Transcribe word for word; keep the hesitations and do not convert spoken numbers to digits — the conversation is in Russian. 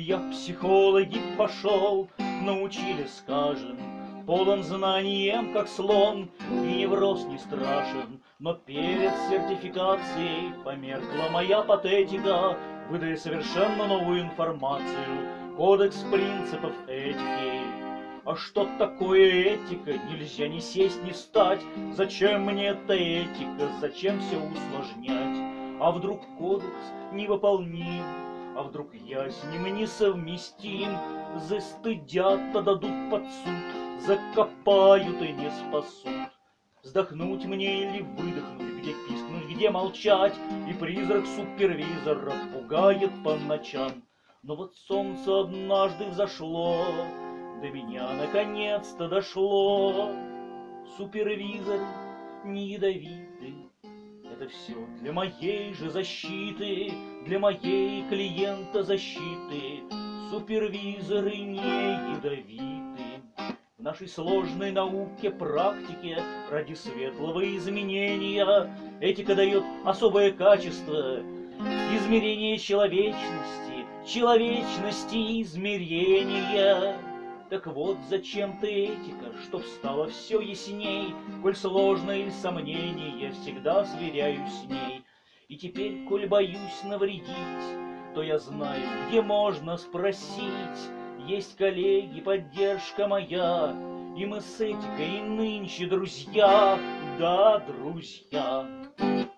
Я в психологи пошел, научили, скажем, полон знанием, как слон, и невроз не страшен. Но перед сертификацией померкла моя патетика, выдая совершенно новую информацию, кодекс принципов этики. А что такое этика? Нельзя ни сесть, ни встать. Зачем мне эта этика? Зачем все усложнять? А вдруг кодекс невыполним? А вдруг я с ним несовместим? Застыдят, отдадут под суд, закопают и не спасут. Вздохнуть мне или выдохнуть, где пискнуть, где молчать, и призрак супервизора пугает по ночам. Но вот солнце однажды взошло, до меня наконец-то дошло. Супервизоры не ядовиты, это все для моей же защиты, для моей клиента защиты. Супервизоры не ядовиты. В нашей сложной науке, практике, ради светлого изменения, этика дает особое качество — измерение человечности, человечности измерения. Так вот, зачем-то этика, чтоб стало все ясней, коль сложно или сомнение, я всегда сверяюсь с ней. И теперь, коль боюсь навредить, то я знаю, где можно спросить. Есть коллеги, поддержка моя, и мы с этикой нынче друзья, да, друзья.